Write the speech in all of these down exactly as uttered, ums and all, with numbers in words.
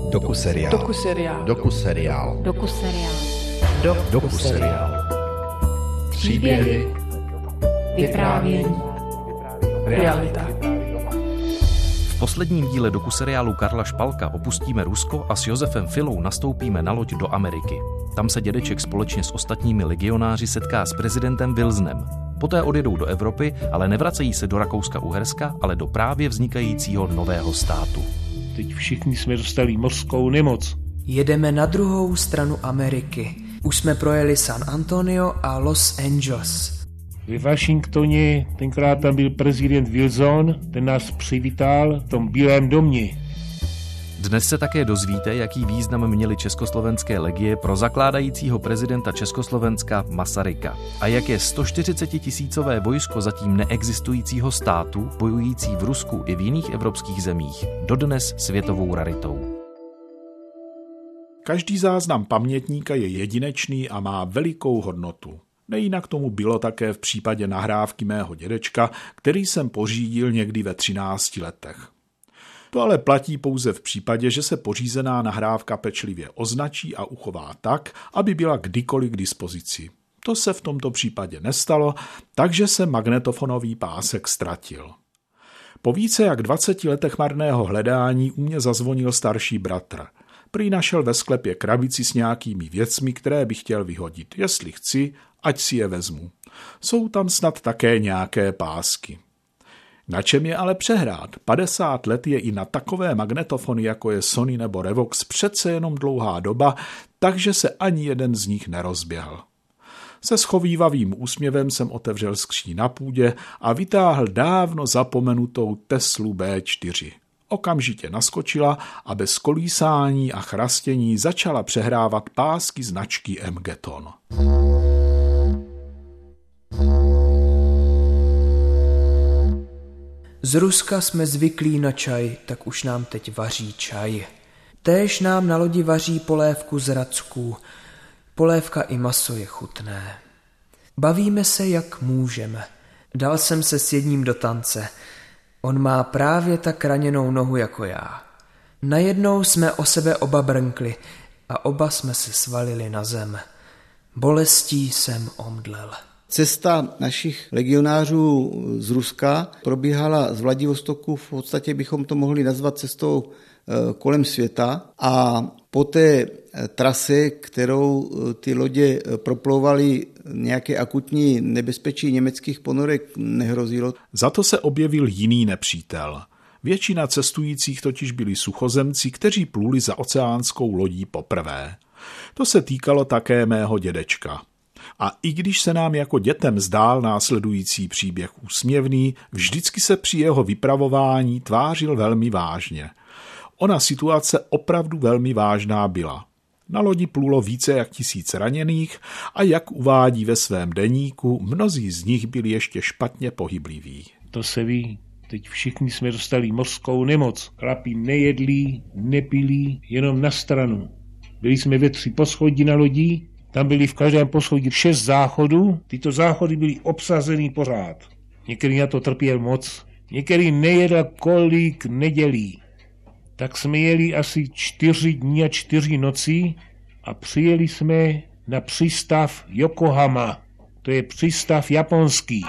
Dokuseriál. Dokuseriál. Dokuseriál. Dokuseriál. Dokuseriál. Příběhy, vyprávění, realita. V posledním díle dokuseriálu Karla Špalka opustíme Rusko a s Josefem Filou nastoupíme na loď do Ameriky. Tam se dědeček společně s ostatními legionáři setká s prezidentem Wilsonem. Poté odjedou do Evropy, ale nevracejí se do Rakouska-Uherska, ale do právě vznikajícího nového státu. Teď všichni jsme dostali mořskou nemoc. Jedeme na druhou stranu Ameriky. Už jsme projeli San Antonio a Los Angeles. Ve Washingtoně tenkrát tam byl prezident Wilson, ten nás přivítal v tom Bílém domě. Dnes se také dozvíte, jaký význam měly československé legie pro zakládajícího prezidenta Československa Masaryka a jak je sto čtyřicetitisícové vojsko zatím neexistujícího státu, bojující v Rusku i v jiných evropských zemích, dodnes světovou raritou. Každý záznam pamětníka je jedinečný a má velikou hodnotu. Nejinak tomu bylo také v případě nahrávky mého dědečka, který jsem pořídil někdy ve třinácti letech. To ale platí pouze v případě, že se pořízená nahrávka pečlivě označí a uchová tak, aby byla kdykoliv k dispozici. To se v tomto případě nestalo, takže se magnetofonový pásek ztratil. Po více jak dvaceti letech marného hledání u mě zazvonil starší bratr. Prý našel ve sklepě krabici s nějakými věcmi, které bych chtěl vyhodit. Jestli chci, ať si je vezmu. Jsou tam snad také nějaké pásky. Na čem je ale přehrát? padesát let je i na takové magnetofony, jako je Sony nebo Revox, přece jenom dlouhá doba, takže se ani jeden z nich nerozběhl. Se schovívavým úsměvem jsem otevřel skříň na půdě a vytáhl dávno zapomenutou Teslu bé čtyři. Okamžitě naskočila a bez kolísání a chrastění začala přehrávat pásky značky M-Geton. Z Ruska jsme zvyklí na čaj, tak už nám teď vaří čaj. Též nám na lodi vaří polévku z racků. Polévka i maso je chutné. Bavíme se, jak můžeme. Dal jsem se s jedním do tance. On má právě tak raněnou nohu jako já. Najednou jsme o sebe oba brnkli a oba jsme se svalili na zem. Bolestí jsem omdlel. Cesta našich legionářů z Ruska probíhala z Vladivostoku, v podstatě bychom to mohli nazvat cestou kolem světa, a po té trase, kterou ty lodě proplouvaly, nějaké akutní nebezpečí německých ponorek nehrozilo. Za to se objevil jiný nepřítel. Většina cestujících totiž byli suchozemci, kteří pluli za oceánskou lodí poprvé. To se týkalo také mého dědečka. A i když se nám jako dětem zdál následující příběh úsměvný, vždycky se při jeho vypravování tvářil velmi vážně. Ona situace opravdu velmi vážná byla. Na lodi plulo více jak tisíc raněných a jak uvádí ve svém deníku, mnozí z nich byli ještě špatně pohybliví. To se ví, teď všichni jsme dostali mořskou nemoc. Chlapi nejedlí, nepilí, jenom na stranu. Byli jsme ve tři poschodí na lodi, tam byli v každém poschodí šest záchodů, tyto záchody byly obsazeny pořád. Některý na to trpěl moc, některý nejedl kolik nedělí. Tak jsme jeli asi čtyři dní a čtyři noci a přijeli jsme na přístav Yokohama. To je přístav japonský.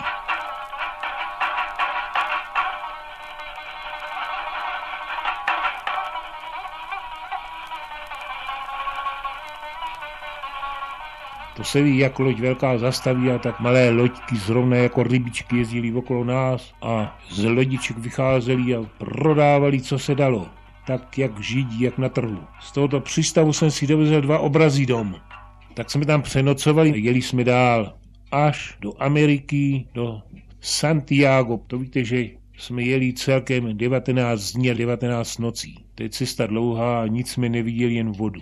To se ví, jak loď velká zastaví a tak malé loďky zrovna jako rybičky jezdili okolo nás a z lodiček vycházeli a prodávali, co se dalo. Tak jak židí, jak na trhu. Z tohoto přístavu jsem si dovezl dva obrazy dom. Tak jsme tam přenocovali a jeli jsme dál. Až do Ameriky, do Santiago. To víte, že jsme jeli celkem devatenáct dní a devatenáct nocí. To je cesta dlouhá a nic jsme neviděli, jen vodu.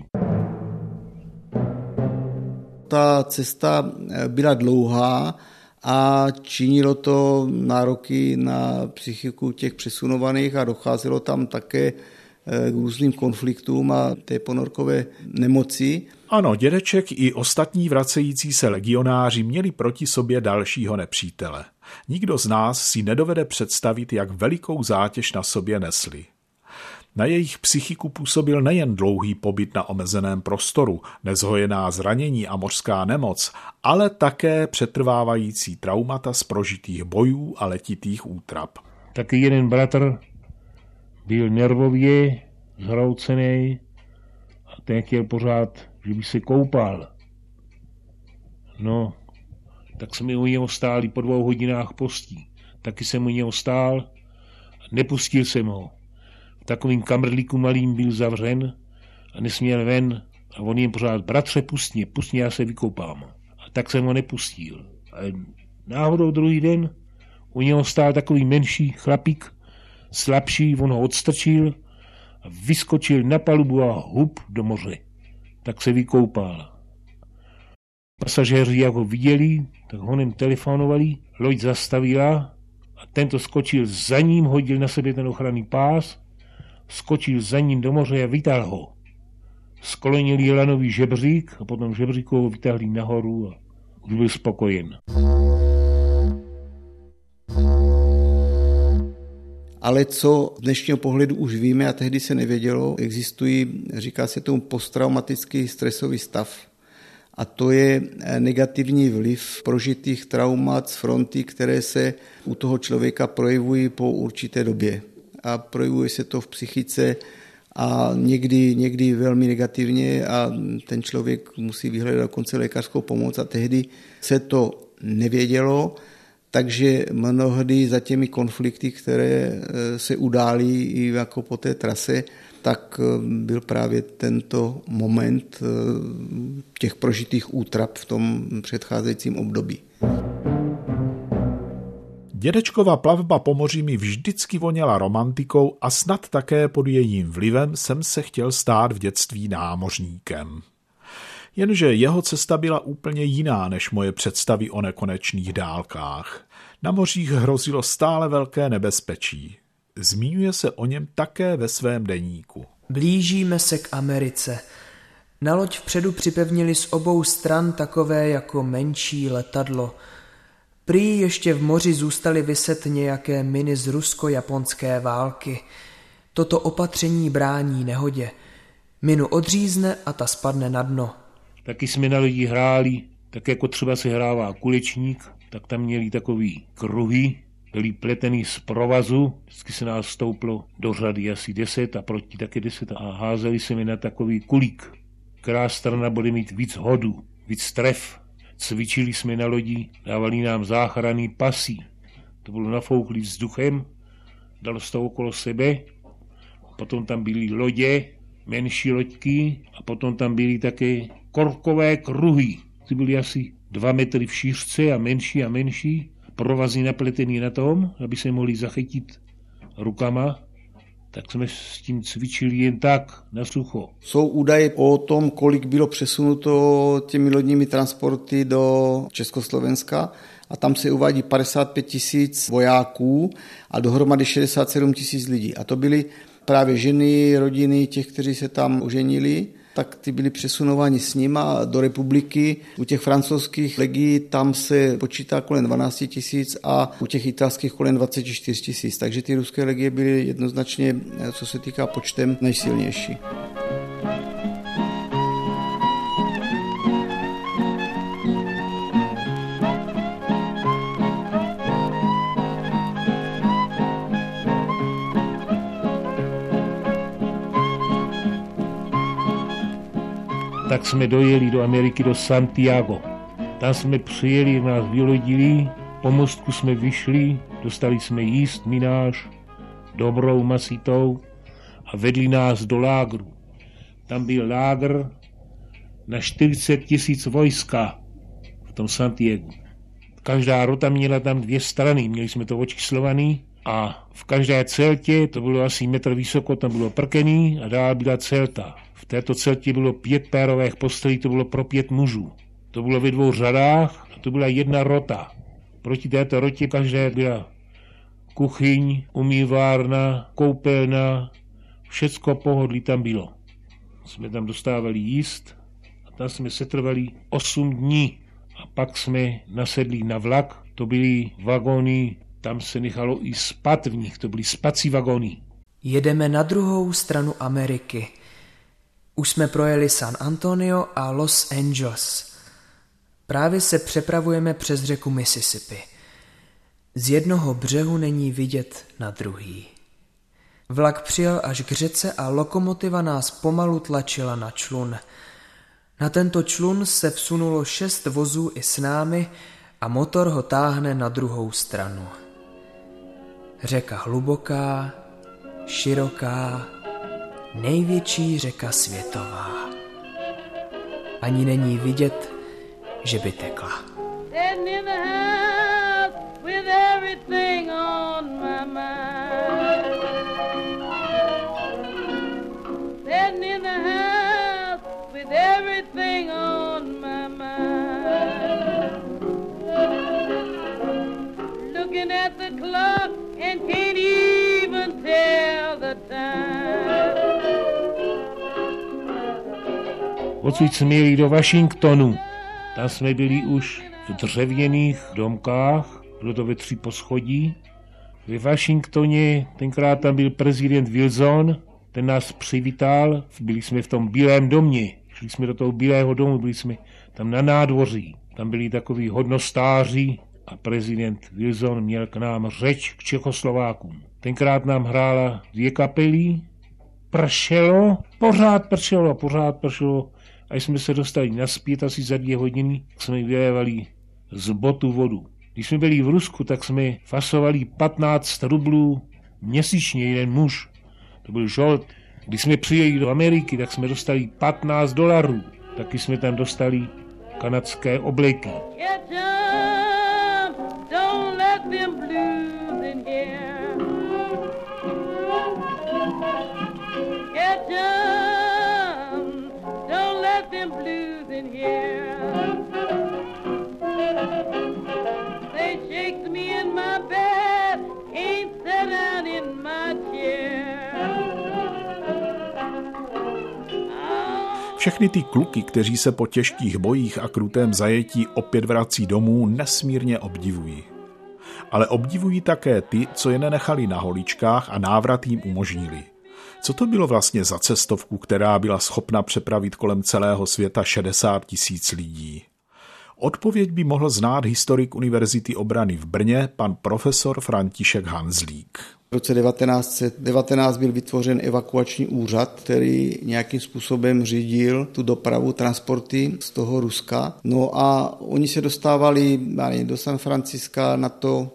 Ta cesta byla dlouhá a činilo to nároky na psychiku těch přesunovaných a docházelo tam také k různým konfliktům a té ponorkové nemoci. Ano, dědeček i ostatní vracející se legionáři měli proti sobě dalšího nepřítele. Nikdo z nás si nedovede představit, jak velikou zátěž na sobě nesli. Na jejich psychiku působil nejen dlouhý pobyt na omezeném prostoru, nezhojená zranění a mořská nemoc, ale také přetrvávající traumata z prožitých bojů a letitých útrap. Taky jeden bratr byl nervově zhroucený a ten chtěl pořád, že by se koupal. No, tak jsme u něho stáli po dvou hodinách postí. Taky jsem u něho stál a nepustil jsem ho. V takovým kamrlíku malým byl zavřen a nesměl ven a on jim pořád, bratře, pust mě, pust mě, já se vykoupám. A tak jsem ho nepustil. A náhodou druhý den u něho stál takový menší chlapík, slabší, on ho odstrčil a vyskočil na palubu a hup do moře. Tak se vykoupal. Pasažéři, jak ho viděli, tak honem telefonovali, loď zastavila a tento skočil za ním, hodil na sebe ten ochranný pás, skočil za ním do moře a vytáhl ho. Sklonili lanový žebřík a potom žebříku ho vytáhli nahoru a už byl spokojen. Ale co z dnešního pohledu už víme a tehdy se nevědělo, existují, říká se tomu posttraumatický stresový stav. A to je negativní vliv prožitých traumat z fronty, které se u toho člověka projevují po určité době. A projevuje se to v psychice a někdy, někdy velmi negativně a ten člověk musí vyhledat dokonce lékařskou pomoc a tehdy se to nevědělo, takže mnohdy za těmi konflikty, které se událí i jako po té trase, tak byl právě tento moment těch prožitých útrap v tom předcházejícím období. Dědečkova plavba po moři mi vždycky voněla romantikou a snad také pod jejím vlivem jsem se chtěl stát v dětství námořníkem. Jenže jeho cesta byla úplně jiná než moje představy o nekonečných dálkách. Na mořích hrozilo stále velké nebezpečí. Zmiňuje se o něm také ve svém deníku. Blížíme se k Americe. Na loď vpředu připevnili z obou stran takové jako menší letadlo. Prý ještě v moři zůstaly viset nějaké miny z rusko-japonské války. Toto opatření brání nehodě. Minu odřízne a ta spadne na dno. Taky jsme na lodi hráli, tak jako třeba se hrává kulečník, tak tam měli takový kruhy, byli pletený z provazu, vždycky se nás stouplo do řady asi deset a proti taky deset a házeli se mi na takový kulík. Která strana bude mít víc hodu, víc tref. Cvičili jsme na lodi, dávali nám záchranný pasy. To bylo nafouklý vzduchem, dalo se to okolo sebe, potom tam byly lodě, menší loďky a potom tam byly také korkové kruhy. Ty byly asi dva metry v šířce a menší a menší, provazy napletený na tom, aby se mohli zachytit rukama, tak jsme s tím cvičili jen tak, na sucho. Jsou údaje o tom, kolik bylo přesunuto těmi lodními transporty do Československa a tam se uvádí padesát pět tisíc vojáků a dohromady šedesát sedm tisíc lidí. A to byly právě ženy, rodiny těch, kteří se tam oženili, tak ty byly přesunováni s nima do republiky. U těch francouzských legií tam se počítá kolem dvanáct tisíc a u těch italských kolem dvacet čtyři tisíc. Takže ty ruské legie byly jednoznačně, co se týká počtem, nejsilnější. Tak jsme dojeli do Ameriky, do Santiago. Tam jsme přijeli, nás vylodili, po mostku jsme vyšli, dostali jsme jíst mináž, dobrou masitou a vedli nás do lágru. Tam byl lágr na čtyřicet tisíc vojska v tom Santiagu. Každá rota měla tam dvě strany, měli jsme to očíslovaný a v každé celtě, to bylo asi metr vysoko, tam bylo prkený a dál byla celta. V této celtě bylo pět pérových postelí, to bylo pro pět mužů. To bylo ve dvou řadách a to byla jedna rota. Proti této rotě každé byla kuchyň, umývárna, koupelna, všecko pohodlí tam bylo. Jsme tam dostávali jíst a tam jsme setrvali osm dní. A pak jsme nasedli na vlak, to byly vagóny, tam se nechalo i spat v nich, to byly spací vagóny. Jedeme na druhou stranu Ameriky. Už jsme projeli San Antonio a Los Angeles. Právě se přepravujeme přes řeku Mississippi. Z jednoho břehu není vidět na druhý. Vlak přijel až k řece a lokomotiva nás pomalu tlačila na člun. Na tento člun se vsunulo šest vozů i s námi a motor ho táhne na druhou stranu. Řeka hluboká, široká, největší řeka světová. Ani není vidět, že by tekla. Odsud jsme jeli do Washingtonu. Tam jsme byli už v dřevěných domkách, bylo to ve tři poschodí. Ve Washingtoně tenkrát tam byl prezident Wilson, ten nás přivítal, byli jsme v tom bílém domě. Šli jsme do toho bílého domu, byli jsme tam na nádvoří. Tam byli takový hodnostáři a prezident Wilson měl k nám řeč k Čechoslovákům. Tenkrát nám hrála dvě kapely, pršelo, pořád pršelo, pořád pršelo. A jsme se dostali nazpět asi za dvě hodiny, jsme vylévali z botu vodu. Když jsme byli v Rusku, tak jsme fasovali patnáct rublů měsíčně jeden muž. To byl žolt. Když jsme přijeli do Ameriky, tak jsme dostali patnáct dolarů. Taky jsme tam dostali kanadské obleky. Všechny ty kluky, kteří se po těžkých bojích a krutém zajetí opět vrací domů, nesmírně obdivují. Ale obdivují také ty, co je nenechali na holičkách a návrat jim umožnili. Co to bylo vlastně za cestovku, která byla schopna přepravit kolem celého světa šedesát tisíc lidí? Odpověď by mohl znát historik Univerzity obrany v Brně, pan profesor František Hanzlík. V roce devatenáct set devatenáct byl vytvořen evakuační úřad, který nějakým způsobem řídil tu dopravu, transporty z toho Ruska. No a oni se dostávali do San Franciska na to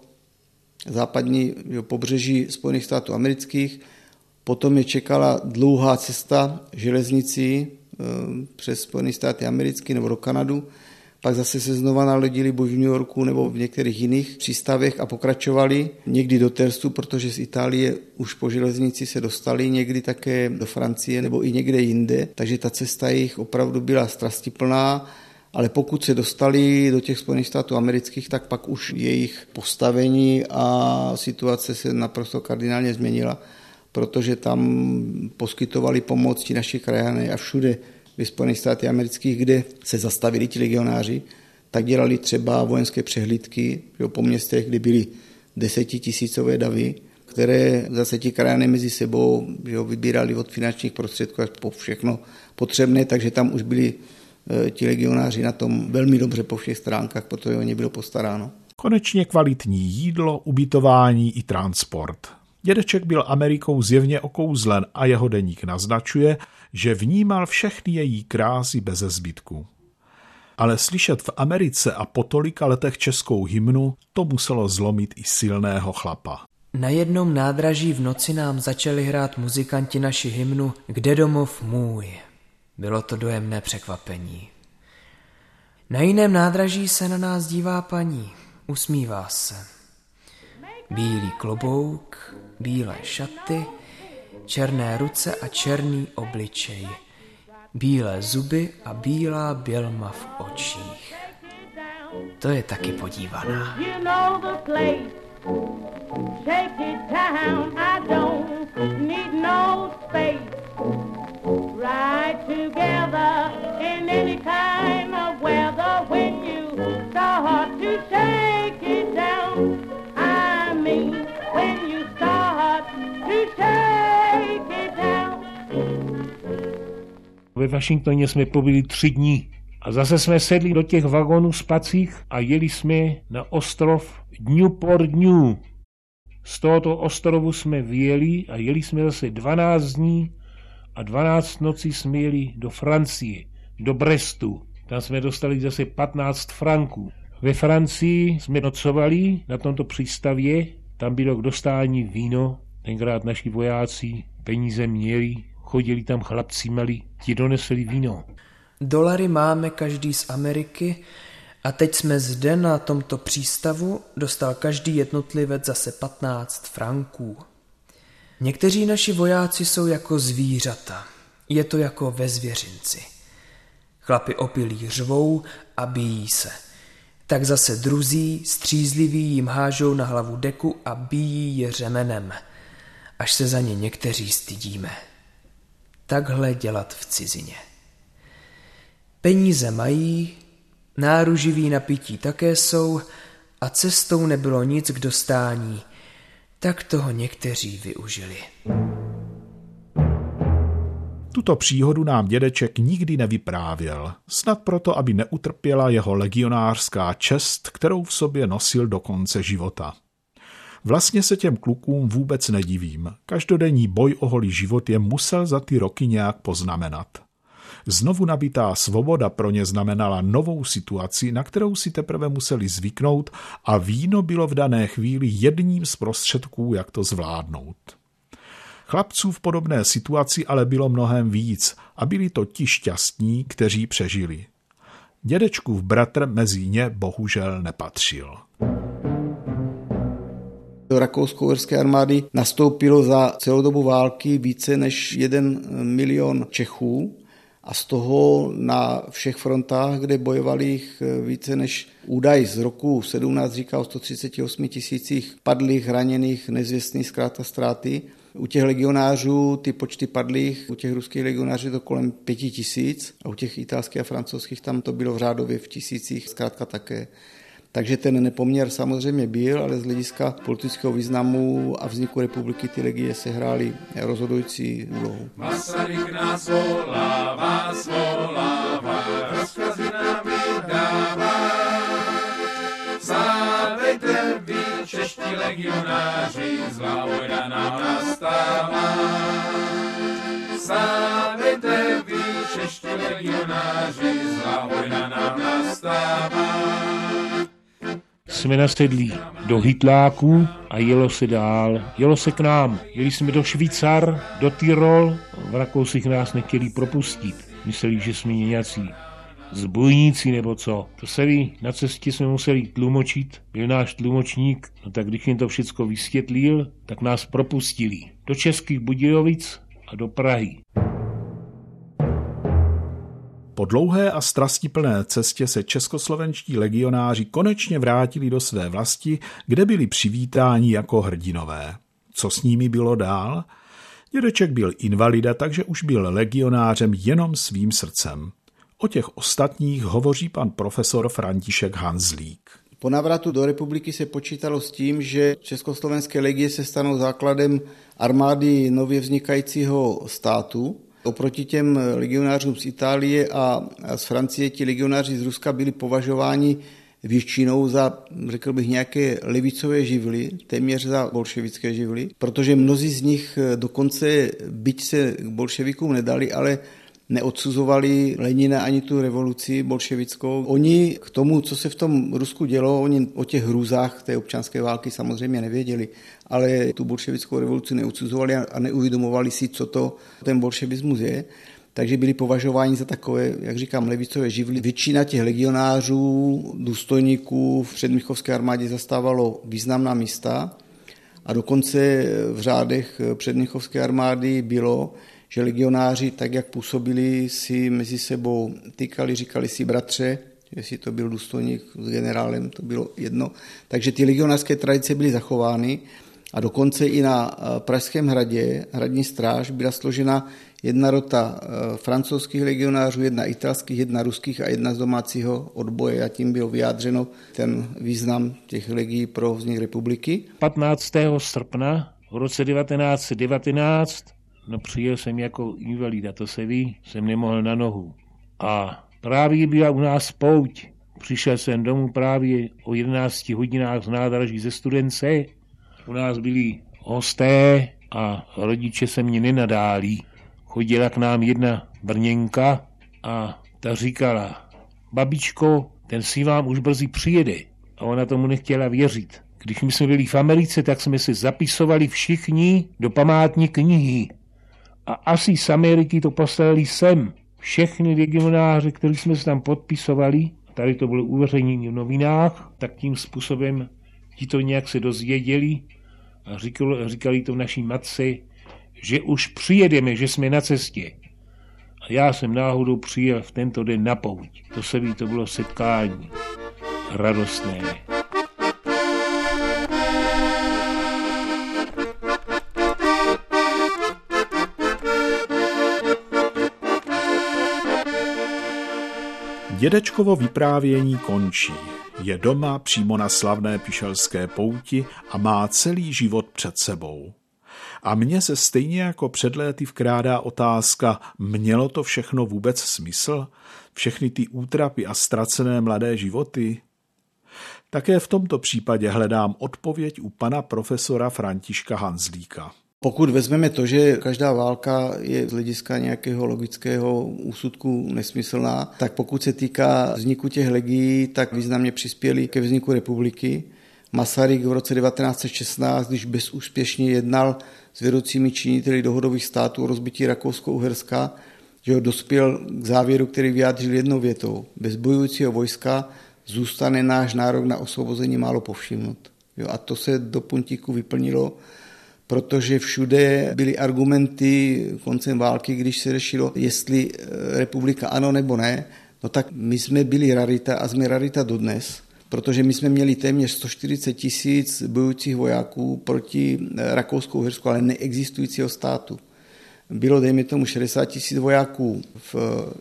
západní pobřeží Spojených států amerických. Potom je čekala dlouhá cesta železnicí přes Spojené státy americké nebo do Kanadu. Pak zase se znova nalodili buď v New Yorku nebo v některých jiných přístavech a pokračovali někdy do Terstu, protože z Itálie už po železnici se dostali, někdy také do Francie nebo i někde jinde. Takže ta cesta jich opravdu byla strastiplná, ale pokud se dostali do těch Spojených států amerických, tak pak už jejich postavení a situace se naprosto kardinálně změnila, protože tam poskytovali pomoc ti naši krajané a všude ve Spojených státech amerických, kde se zastavili ti legionáři, tak dělali třeba vojenské přehlídky po městech, kde byly desetitisícové davy, které zase ti krajané mezi sebou vybírali od finančních prostředků až po všechno potřebné, takže tam už byli ti legionáři na tom velmi dobře po všech stránkách, protože o ně bylo postaráno. Konečně kvalitní jídlo, ubytování i transport. Dědeček byl Amerikou zjevně okouzlen a jeho deník naznačuje, že vnímal všechny její krásy beze zbytku. Ale slyšet v Americe a po tolika letech českou hymnu, to muselo zlomit i silného chlapa. Na jednom nádraží v noci nám začali hrát muzikanti naši hymnu Kde domov můj. Bylo to dojemné překvapení. Na jiném nádraží se na nás dívá paní, usmívá se. Bílý klobouk, bílé šaty, černé ruce a černý obličej, bílé zuby a bílá bělma v očích. To je taky podívaná. When you start to shake Ve Washingtoně jsme pobyli tři dní. A zase jsme sedli do těch vagonů spacích a jeli jsme na ostrov Newport News. Z tohoto ostrovu jsme vyjeli a jeli jsme zase dvanáct dní a dvanáct nocí jsme jeli do Francie, do Brestu. Tam jsme dostali zase patnáct franků. Ve Francii jsme nocovali na tomto přístavě, tam bylo k dostání víno, tenkrát naši vojáci peníze měli, chodili tam chlapci malí, ti donesli víno. Dolary máme každý z Ameriky a teď jsme zde na tomto přístavu dostal každý jednotlivec zase patnáct franků. Někteří naši vojáci jsou jako zvířata, je to jako ve zvěřinci. Chlapi opilí řvou a bijí se. Tak zase druzí, střízliví jim hážou na hlavu deku a bijí je řemenem, až se za ně někteří stydíme. Takhle dělat v cizině. Peníze mají, náruživý napití také jsou a cestou nebylo nic k dostání, tak toho někteří využili. Tuto příhodu nám dědeček nikdy nevyprávěl, snad proto, aby neutrpěla jeho legionářská čest, kterou v sobě nosil do konce života. Vlastně se těm klukům vůbec nedivím, každodenní boj o holý život je musel za ty roky nějak poznamenat. Znovu nabitá svoboda pro ně znamenala novou situaci, na kterou si teprve museli zvyknout a víno bylo v dané chvíli jedním z prostředků, jak to zvládnout. Chlapců v podobné situaci ale bylo mnohem víc a byli to ti šťastní, kteří přežili. Dědečkův bratr mezi ně bohužel nepatřil. Do rakousko-uherské armády nastoupilo za celou dobu války více než jeden milion Čechů a z toho na všech frontách, kde bojovali jich více než údaj z roku sedmnáct říká o sto třicet osm tisících padlých, raněných, nezvěstných, zkrátka ztráty. U těch legionářů ty počty padlých, u těch ruských legionářů to kolem pěti tisíc a u těch italských a francouzských tam to bylo v řádově v tisících, zkrátka také. Takže ten nepoměr samozřejmě byl, ale z hlediska politického významu a vzniku republiky ty legie sehrály rozhodující úlohu. Masaryk nás volává, svolává, rozkazy nám vydává. Vstávejte vy, čeští legionáři, zlá vojna nám nastává. Vstávejte vy, čeští legionáři, zlá vojna nám nastává. Jsme nasedli do hytláků a jelo se dál. Jelo se k nám. Jeli jsme do Švýcar, do Tyrol. V Rakousích nás nechtěli propustit. Mysleli, že jsme nějací zbojníci nebo co. To se ví, na cestě jsme museli tlumočit. Byl náš tlumočník, no tak když jim to všecko vysvětlil, tak nás propustili. Do Českých Budějovic a do Prahy. Po dlouhé a strastiplné cestě se českoslovenští legionáři konečně vrátili do své vlasti, kde byli přivítáni jako hrdinové. Co s nimi bylo dál? Dědeček byl invalida, takže už byl legionářem jenom svým srdcem. O těch ostatních hovoří pan profesor František Hanzlík. Po návratu do republiky se počítalo s tím, že československé legie se stanou základem armády nově vznikajícího státu. Oproti těm legionářům z Itálie a z Francie ti legionáři z Ruska byli považováni většinou za, řekl bych, nějaké levicové živly, téměř za bolševické živly, protože mnozí z nich dokonce, byť se k bolševikům nedali, ale neodsuzovali Lenina ani tu revoluci bolševickou. Oni k tomu, co se v tom Rusku dělo, oni o těch hrůzách té občanské války samozřejmě nevěděli, ale tu bolševickou revoluci neodsuzovali a neuvědomovali si, co to ten bolševismus je. Takže byli považováni za takové, jak říkám, levicové živly. Většina těch legionářů, důstojníků v předmnichovské armádě zastávalo významná místa a dokonce v řádech předmnichovské armády bylo, že legionáři, tak jak působili, si mezi sebou tykali, říkali si bratře, jestli to byl důstojník s generálem, to bylo jedno. Takže ty legionářské tradice byly zachovány a dokonce i na Pražském hradě, hradní stráž, byla složena jedna rota francouzských legionářů, jedna italských, jedna ruských a jedna z domácího odboje a tím byl vyjádřeno ten význam těch legií pro vznik republiky. patnáctého srpna v roce devatenáct set devatenáct No přijel jsem jako invalida, to se ví, jsem nemohl na nohu. A právě byla u nás pouť. Přišel jsem domů právě o jedenácti hodinách z nádraží ze Studence. U nás byli hosté a rodiče se mě nenadálí. Chodila k nám jedna Brněnka a ta říkala, babičko, ten si vám už brzy přijede. A ona tomu nechtěla věřit. Když my jsme byli v Americe, tak jsme se zapisovali všichni do památní knihy. A asi z Ameriky to poslali sem. Všechny legionáře, kteří jsme se tam podpisovali, tady to bylo uveřejnění v novinách, tak tím způsobem ti to nějak se dozvěděli a říkali, říkali to naší matce, že už přijedeme, že jsme na cestě. A já jsem náhodou přijel v tento den na pouť. To se ví, to bylo setkání radostné. Dědečkovo vyprávění končí. Je doma přímo na slavné pišelské pouti a má celý život před sebou. A mně se stejně jako před léty vkrádá otázka, mělo to všechno vůbec smysl? Všechny ty útrapy a ztracené mladé životy? Také v tomto případě hledám odpověď u pana profesora Františka Hanzlíka. Pokud vezmeme to, že každá válka je z hlediska nějakého logického úsudku nesmyslná, tak pokud se týká vzniku těch legií, tak významně přispěli ke vzniku republiky. Masaryk v roce devatenáct set šestnáct, když bezúspěšně jednal s vedoucími činiteli dohodových států o rozbití Rakousko-Uherska, že ho dospěl k závěru, který vyjádřil jednou větou. Bez bojujícího vojska zůstane náš nárok na osvobození málo povšimnut. Jo, a to se do puntíku vyplnilo, protože všude byly argumenty koncem války, když se řešilo, jestli republika ano nebo ne, no tak my jsme byli rarita a jsme rarita dodnes, protože my jsme měli téměř sto čtyřicet tisíc bojujících vojáků proti Rakousku-Uhersku, ale neexistujícího státu. Bylo, dejme tomu, šedesát tisíc vojáků v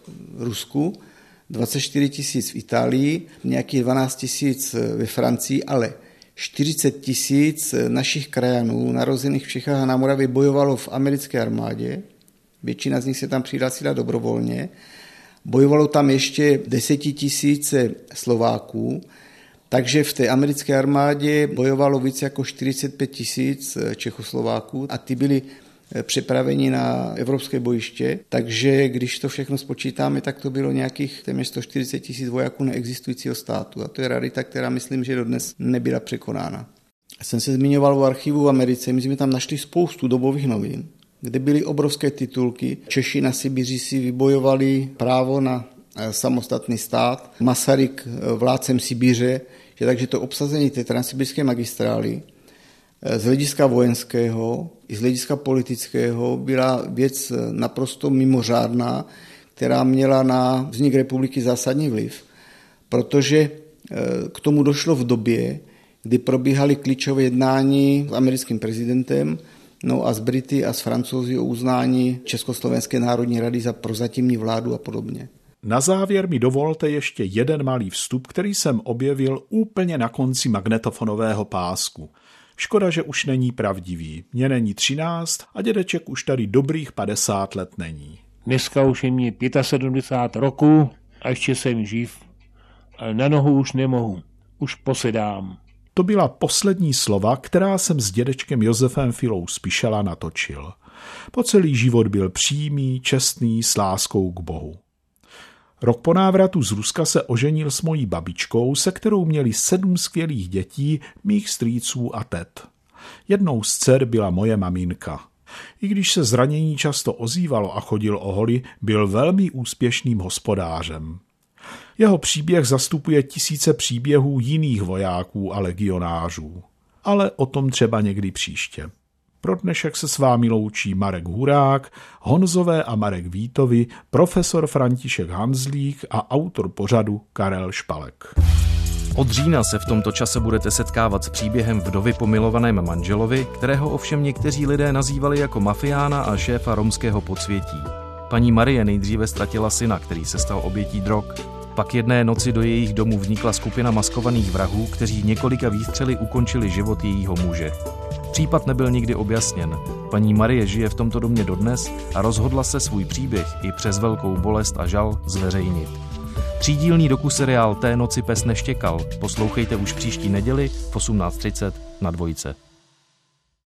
Rusku, dvacet čtyři tisíc v Itálii, nějakých dvanáct tisíc ve Francii, ale čtyřicet tisíc našich krajanů, narozených v Čechách a na Moravě, bojovalo v americké armádě. Většina z nich se tam přihlásila dobrovolně. Bojovalo tam ještě desetitisíce Slováků, takže v té americké armádě bojovalo více jako čtyřicet pět tisíc Čechoslováků a ty byli přepraveni na evropské bojiště, takže když to všechno spočítáme, tak to bylo nějakých téměř sto čtyřicet tisíc vojáků neexistujícího státu a to je rarita, která myslím, že dodnes nebyla překonána. Jsem se zmiňoval o archivu v Americe, my jsme tam našli spoustu dobových novin, kde byly obrovské titulky. Češi na Sibiři si vybojovali právo na samostatný stát, Masaryk vládcem Sibiře, že takže to obsazení té transsibirské magistrály z hlediska vojenského i z hlediska politického byla věc naprosto mimořádná, která měla na vznik republiky zásadní vliv, protože k tomu došlo v době, kdy probíhaly klíčové jednání s americkým prezidentem, no a s Brity a s Francouzi o uznání Československé národní rady za prozatímní vládu a podobně. Na závěr mi dovolte ještě jeden malý vstup, který jsem objevil úplně na konci magnetofonového pásku. Škoda, že už není pravdivý. Mně není třináct a dědeček už tady dobrých padesát let není. Dneska už je mě sedmdesát pět roku a ještě jsem živ, ale na nohu už nemohu. Už posedám. To byla poslední slova, která jsem s dědečkem Josefem Filou z Pišela natočil. Po celý život byl přímý, čestný, s láskou k Bohu. Rok po návratu z Ruska se oženil s mojí babičkou, se kterou měli sedm skvělých dětí, mých strýců a tet. Jednou z dcer byla moje maminka. I když se zranění často ozývalo a chodil o holi, byl velmi úspěšným hospodářem. Jeho příběh zastupuje tisíce příběhů jiných vojáků a legionářů. Ale o tom třeba někdy příště. Pro dnešek se s vámi loučí Marek Hurák, Honzové a Marek Vítovi, profesor František Hanzlík a autor pořadu Karel Špalek. Od října se v tomto čase budete setkávat s příběhem vdovy po milovaném manželovi, kterého ovšem někteří lidé nazývali jako mafiána a šéfa romského podsvětí. Paní Marie nejdříve ztratila syna, který se stal obětí drog. Pak jedné noci do jejich domu vnikla skupina maskovaných vrahů, kteří několika výstřely ukončili život jejího muže. Případ nebyl nikdy objasněn. Paní Marie žije v tomto domě dodnes a rozhodla se svůj příběh i přes velkou bolest a žal zveřejnit. Třídílný dokuseriál Té noci pes neštěkal poslouchejte už příští neděli v osmnáct třicet na Dvojce.